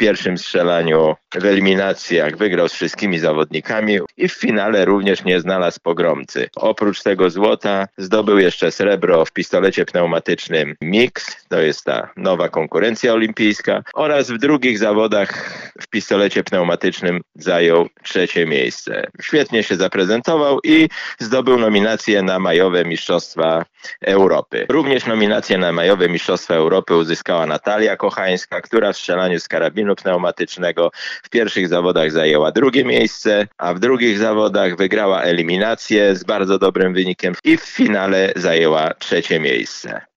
pierwszym strzelaniu w eliminacjach wygrał z wszystkimi zawodnikami i w finale również nie znalazł pogromcy. Oprócz tego złota zdobył jeszcze srebro w pistolecie pneumatycznym Mix, to jest ta nowa konkurencja olimpijska, oraz w drugich zawodach w pistolecie pneumatycznym zajął 3. miejsce. Świetnie się zaprezentował i zdobył nominację na majowe Mistrzostwa Europy. Również nominację na majowe Mistrzostwa Europy uzyskała Natalia Kochańska, która w strzelaniu z karabinu pneumatycznego w pierwszych zawodach zajęła 2. miejsce, a w drugich zawodach wygrała eliminację z bardzo dobrym wynikiem i w finale zajęła 3. miejsce.